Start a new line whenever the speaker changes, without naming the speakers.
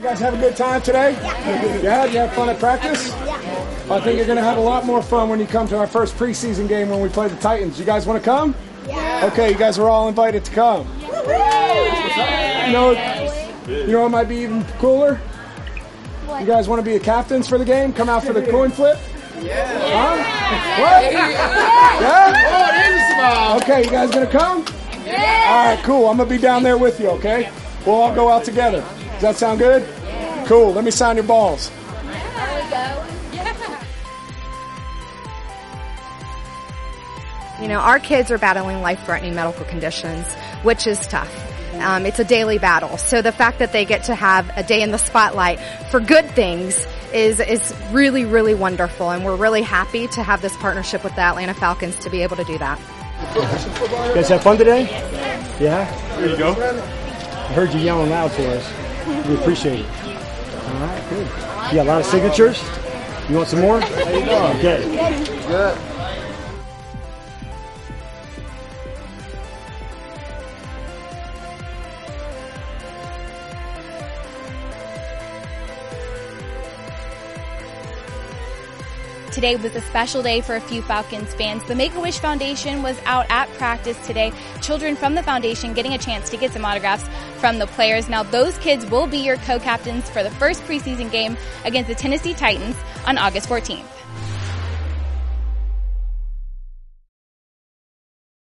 You guys have a good time today? Yeah. You have fun at practice? I think you're going to have a lot more fun when you come to our first preseason game when we play the Titans. You guys want to come? Yeah. Okay, you guys are all invited to come. You know what might be even cooler? What? You guys want to be the captains for the game? Come out for the coin flip? Yeah. Huh? What? Yeah? Okay, you guys going to come? Yeah. All right, cool. I'm going to be down there with you, okay? We'll all go out together. Does that sound good? Yeah. Cool. Let me sign your balls.
There we go.
You know, our kids are battling life-threatening medical conditions, which is tough. It's a daily battle. So the fact that they get to have a day in the spotlight for good things is really, really wonderful. And we're really happy to have this partnership with the Atlanta Falcons to be able to do that.
You guys have fun today? Yeah? There you go. I heard you yelling loud for us. We appreciate it. All right, good. You got a lot of signatures? You want some more? There you go. Okay. Good.
Today was a special day for a few Falcons fans. The Make-A-Wish Foundation was out at practice today. Children from the foundation getting a chance to get some autographs from the players. Now those kids will be your co-captains for the first preseason game against the Tennessee Titans on August 14th.